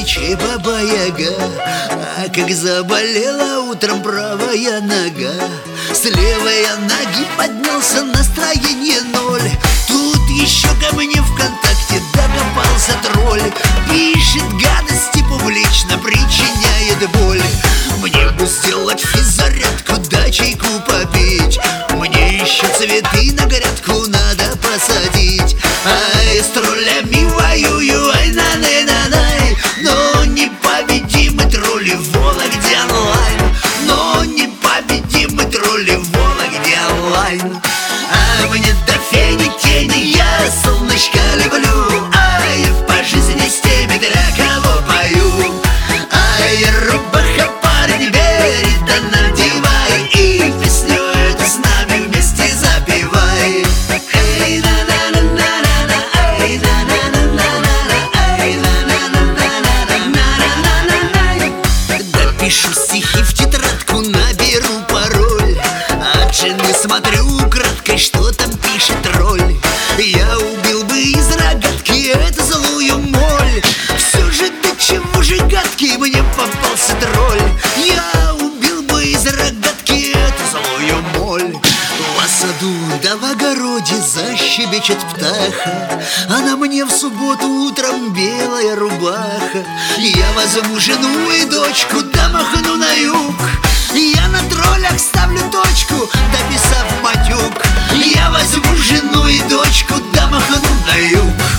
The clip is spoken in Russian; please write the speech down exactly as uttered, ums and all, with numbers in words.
плечей баба-яга. А как заболела утром правая нога, с левой ноги поднялся настроение ноль. Тут еще ко мне ВКонтакте докопался тролль. Пишет гадости публично, причиняет боль. Мне бы сделать физзарядку, да чайку попить. Мне еще цветы на грядку надо посадить. Ай, с троллями воюю, ай, на-най-на-най. Но непобедимы тролли в Вологде онлайн. Но непобедимы тролли в Вологде онлайн. А мне до фени тени, я солнышко люблю. Ай, по жизни с теми, для кого пою. Ай, рубаха, парень, бери, да надевай. И песню эту с нами вместе запевай. Эй, на-на-на-на-на, эй, на-на-на-на-на, эй, на-на-на-на-на-на-на-на-на. Да пишу стихи в тетрадку, наберу пароль. От жены смотрю украдкой, что там пишет тролль. Я убил бы из рогатки эту злую моль. Все же до чего же гадкий мне попался тролль. Я убил бы из рогатки эту злую моль. В саду да в огороде защебечет птаха, а на мне в субботу утром белая рубаха. Я возьму жену и дочку, да махну на юг. Я на троллях ставлю точку, дописав матюк. Я возьму жену и дочку, да махну на юг.